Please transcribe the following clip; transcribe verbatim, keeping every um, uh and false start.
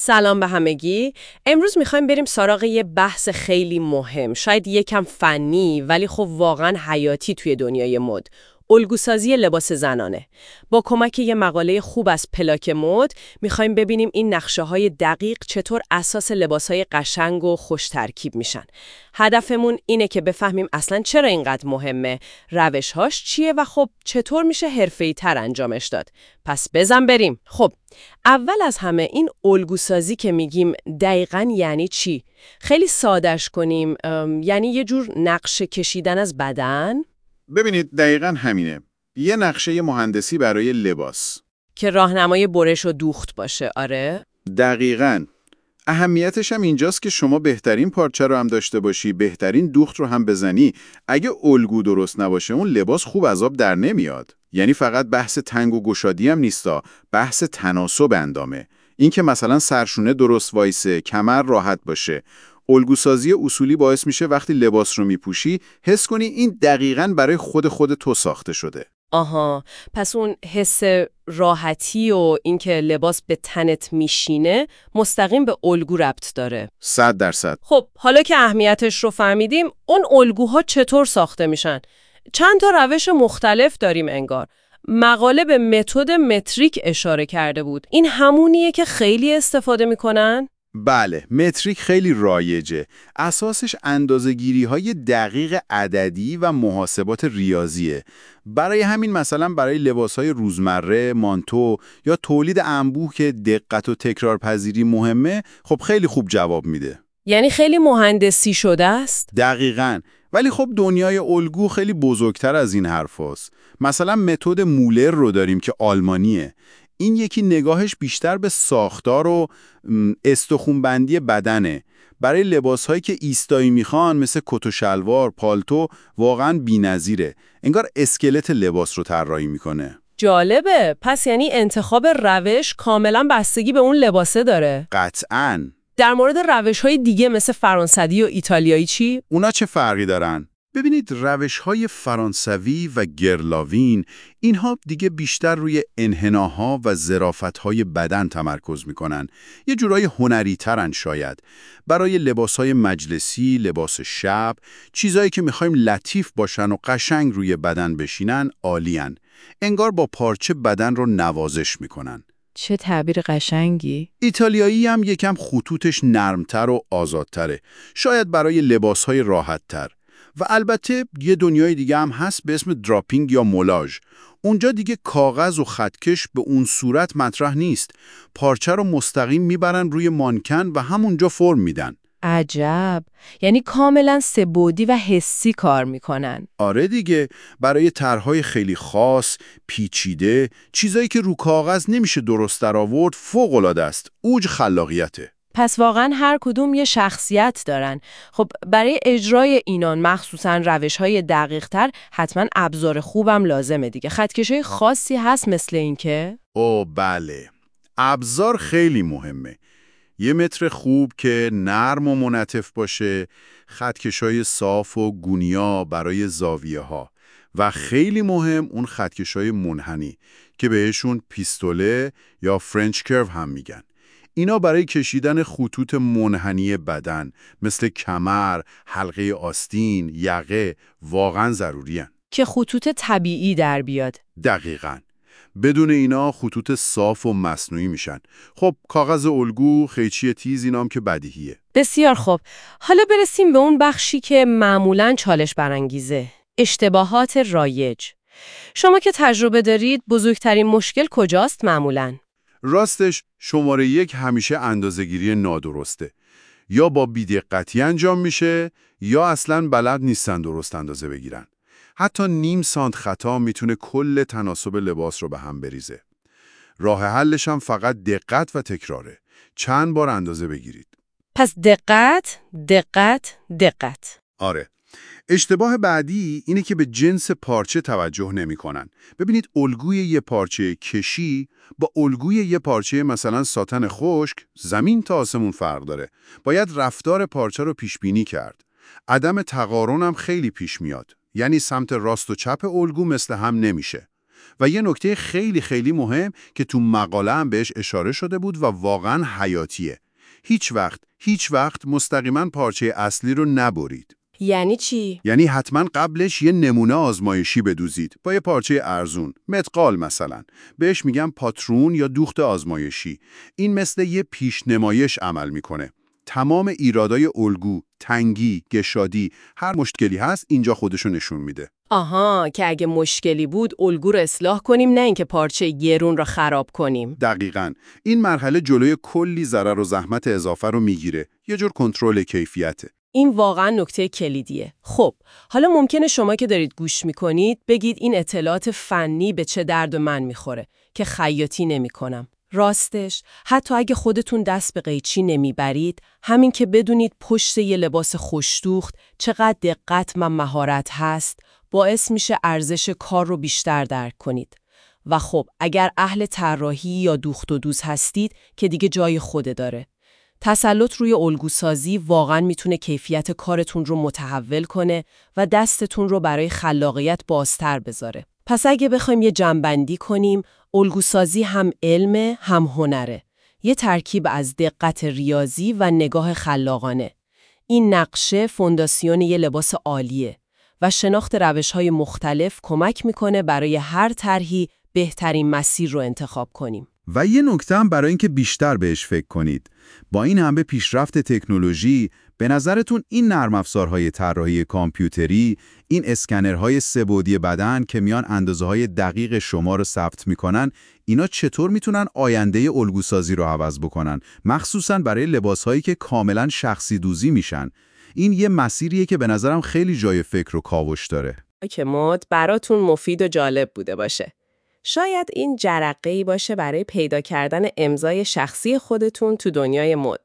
سلام به همگی. امروز میخوایم بریم سراغ یه بحث خیلی مهم، شاید یکم فنی ولی خب واقعا حیاتی توی دنیای مد. الگوسازی لباس زنانه. با کمک یه مقاله خوب از پلاک مد میخوایم ببینیم این نقشه‌های دقیق چطور اساس لباس‌های قشنگ و خوش ترکیب میشن. هدفمون اینه که بفهمیم اصلا چرا اینقدر مهمه، روش‌هاش چیه و خب چطور میشه حرفه‌ای‌تر انجامش داد. پس بزن بریم. خب اول از همه این الگوسازی که میگیم دقیقاً یعنی چی؟ خیلی ساده‌اش کنیم، یعنی یه جور نقشه کشیدن از بدن؟ ببینید دقیقاً همینه. یه نقشه مهندسی برای لباس که راهنمای برش و دوخت باشه. آره؟ دقیقاً. اهمیتش هم اینجاست که شما بهترین پارچه رو هم داشته باشی، بهترین دوخت رو هم بزنی. اگه الگو درست نباشه اون لباس خوب از آب در نمیاد. یعنی فقط بحث تنگ و گشادی هم نیستا، بحث تناسب اندامه. این که مثلا سرشونه درست وایسه، کمر راحت باشه. الگوسازی اصولی باعث میشه وقتی لباس رو میپوشی حس کنی این دقیقاً برای خود خود تو ساخته شده. آها، پس اون حس راحتی و اینکه لباس به تنت میشینه مستقیم به الگو ربط داره. صد درصد. خب حالا که اهمیتش رو فهمیدیم، اون الگوها چطور ساخته میشن؟ چند تا روش مختلف داریم انگار. مقاله به متد متریک اشاره کرده بود. این همونیه که خیلی استفاده میکنن؟ بله، متریک خیلی رایجه. اساسش اندازه‌گیری‌های دقیق عددی و محاسبات ریاضیه. برای همین مثلا برای لباس‌های روزمره، مانتو یا تولید انبوه که دقت و تکرارپذیری مهمه، خب خیلی خوب جواب میده. یعنی خیلی مهندسی شده است؟ دقیقاً. ولی خب دنیای الگو خیلی بزرگتر از این حرفاست. مثلا متد مولر رو داریم که آلمانیه. این یکی نگاهش بیشتر به ساختار و استخوان‌بندی بدنه. برای لباس‌هایی که ایستایی میخوان مثل کت و شلوار، پالتو واقعاً بی‌نظیره. انگار اسکلت لباس رو طراحی میکنه. جالبه. پس یعنی انتخاب روش کاملاً بستگی به اون لباسه داره. قطعاً. در مورد روش‌های دیگه مثل فرانسوی و ایتالیایی چی؟ اونا چه فرقی دارن؟ ببینید روش‌های فرانسوی و گرلاوین اینها دیگه بیشتر روی انحناها و ظرافت‌های بدن تمرکز می‌کنن. یه جورای هنری‌ترن شاید. برای لباس‌های مجلسی، لباس شب، چیزایی که می‌خوایم لطیف باشن و قشنگ روی بدن بشینن، عالی‌ان. انگار با پارچه بدن رو نوازش می‌کنن. چه تعبیر قشنگی. ایتالیایی هم یکم خطوطش نرمتر و آزادتره. شاید برای لباس‌های راحت‌تر. و البته یه دنیای دیگه هم هست به اسم دراپینگ یا مولاژ. اونجا دیگه کاغذ و خطکش به اون صورت مطرح نیست. پارچه رو مستقیم میبرن روی مانکن و همونجا فرم میدن. عجب. یعنی کاملا سه‌بعدی و حسی کار میکنن. آره دیگه، برای طرح‌های خیلی خاص، پیچیده، چیزایی که رو کاغذ نمیشه درست در آورد، فوق‌العاده است. اوج خلاقیته. پس واقعا هر کدوم یه شخصیت دارن. خب برای اجرای اینان مخصوصا روش‌های دقیق‌تر حتما ابزار خوبم لازمه دیگه. خطکش‌های خاصی هست مثل این که؟ اوه بله. ابزار خیلی مهمه. یه متر خوب که نرم و منعطف باشه، خطکش‌های صاف و گونیا برای زاویه ها و خیلی مهم اون خطکش‌های منحنی که بهشون پیستوله یا فرنچ کرو هم میگن. اینا برای کشیدن خطوط منحنی بدن مثل کمر، حلقه آستین، یقه واقعا ضروری هن. که خطوط طبیعی در بیاد. دقیقاً. بدون اینا خطوط صاف و مصنوعی میشن. خب کاغذ الگو، قیچی تیز اینام که بدیهیه. بسیار خوب. حالا برسیم به اون بخشی که معمولاً چالش برانگیزه. اشتباهات رایج. شما که تجربه دارید بزرگترین مشکل کجاست معمولاً؟ راستش شماره یک همیشه اندازه‌گیری نادرسته. یا با بی‌دقتی انجام میشه یا اصلاً بلد نیستن درست اندازه بگیرن. حتی نیم سانت خطا میتونه کل تناسب لباس رو به هم بریزه. راه حلش هم فقط دقت و تکراره. چند بار اندازه بگیرید. پس دقت، دقت، دقت. آره. اشتباه بعدی اینه که به جنس پارچه توجه نمی‌کنن. ببینید الگوی یه پارچه کشی با الگوی یه پارچه مثلا ساتن خشک زمین تا آسمون فرق داره. باید رفتار پارچه رو پیش بینی کرد. عدم تقارن هم خیلی پیش میاد. یعنی سمت راست و چپ الگو مثل هم نمیشه. و یه نکته خیلی خیلی مهم که تو مقاله هم بهش اشاره شده بود و واقعاً حیاتیه. هیچ وقت، هیچ وقت مستقیما پارچه اصلی رو نبرید. یعنی چی؟ یعنی حتما قبلش یه نمونه آزمایشی بدوزید با یه پارچه ارزون، متقال مثلا. بهش میگم پاترون یا دوخت آزمایشی. این مثل یه پیشنمایش عمل میکنه. تمام ایرادای الگو، تنگی، گشادی، هر مشکلی هست اینجا خودشو نشون میده. آها، که اگه مشکلی بود الگو رو اصلاح کنیم، نه اینکه پارچه گرون رو خراب کنیم. دقیقاً. این مرحله جلوی کلی ضرر و زحمت اضافه رو میگیره. یه جور کنترل کیفیته. این واقعا نکته کلیدیه. خب، حالا ممکنه شما که دارید گوش میکنید بگید این اطلاعات فنی به چه درد من میخوره که خیاطی نمیکنم. راستش، حتی اگه خودتون دست به قیچی نمیبرید، همین که بدونید پشت یه لباس خوش‌دوخت چقدر دقت و مهارت هست، باعث میشه ارزش کار رو بیشتر درک کنید. و خب، اگر اهل طراحی یا دوخت و دوز هستید که دیگه جای خوده داره. تسلط روی الگوسازی واقعاً میتونه کیفیت کارتون رو متحول کنه و دستتون رو برای خلاقیت بازتر بذاره. پس اگه بخوایم یه جمع‌بندی کنیم، الگوسازی هم علم هم هنره. یه ترکیب از دقت ریاضی و نگاه خلاقانه. این نقشه فونداسیون یه لباس عالیه و شناخت روش‌های مختلف کمک میکنه برای هر طرحی بهترین مسیر رو انتخاب کنیم. و یه نکته هم برای اینکه بیشتر بهش فکر کنید. با این همه پیشرفت تکنولوژی، به نظرتون این نرم افزارهای طراحی کامپیوتری، این اسکنرهای سه‌بعدی بدن که میان اندازه‌های دقیق شما رو ثبت میکنن، اینا چطور میتونن آینده الگوسازی رو عوض بکنن، مخصوصاً برای لباسهایی که کاملاً شخصی دوزی میشن؟ این یه مسیریه که به نظرم خیلی جای فکر و کاوش داره. که مد براتون مفید و جالب بوده باشه. شاید این جرقه‌ای باشه برای پیدا کردن امضای شخصی خودتون تو دنیای مد.